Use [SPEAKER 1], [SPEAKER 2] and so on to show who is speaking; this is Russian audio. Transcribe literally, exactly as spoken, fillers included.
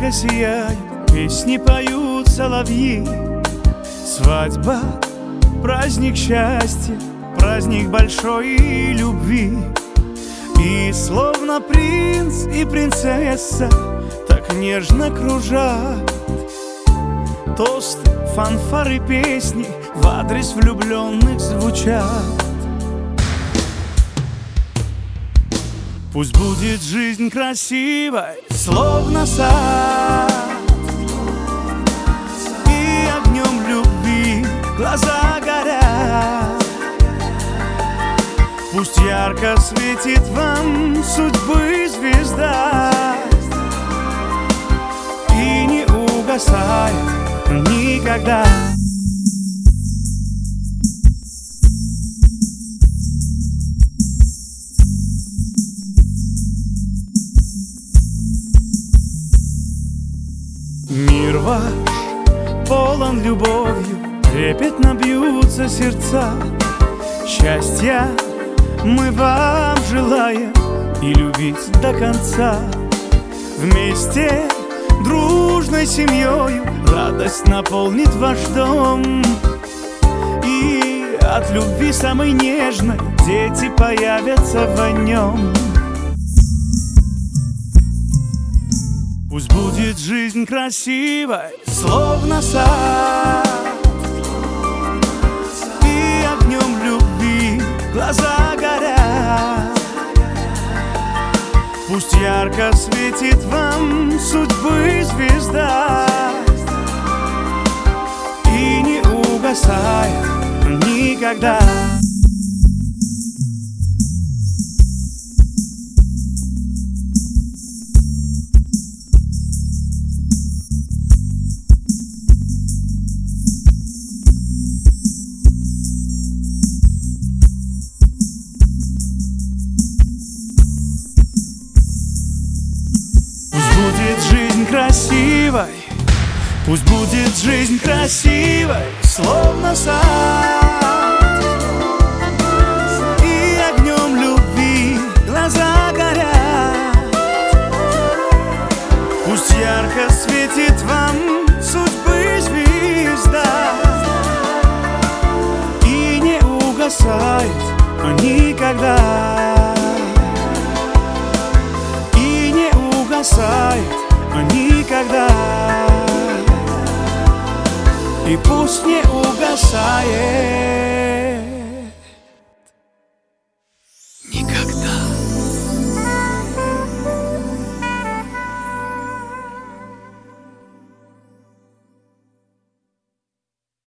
[SPEAKER 1] ярко сияет, песни поют соловьи. Свадьба — праздник счастья, праздник большой любви. И словно принц и принцесса так нежно кружат тосты, фанфары, песни в адрес влюбленных звучат. Пусть будет жизнь красивой, словно сад, и огнем любви глаза горят. Пусть ярко светит вам судьбы звезда и не угасает никогда. Мир ваш полон любовью, трепетно бьются сердца. Счастья мы вам желаем и любить до конца. Вместе, дружной семьей, радость наполнит ваш дом. И от любви самой нежной дети появятся в нем. Пусть будет жизнь красивой, словно сад, и огнем любви глаза горят. Пусть ярко светит вам судьбы звезда и не угасает никогда. Красивой, пусть будет жизнь красивой, словно сад, и огнем любви глаза горят. Пусть ярко светит вам судьбы звезда и не угасает никогда, и не угасает никогда, и пусть не угасает.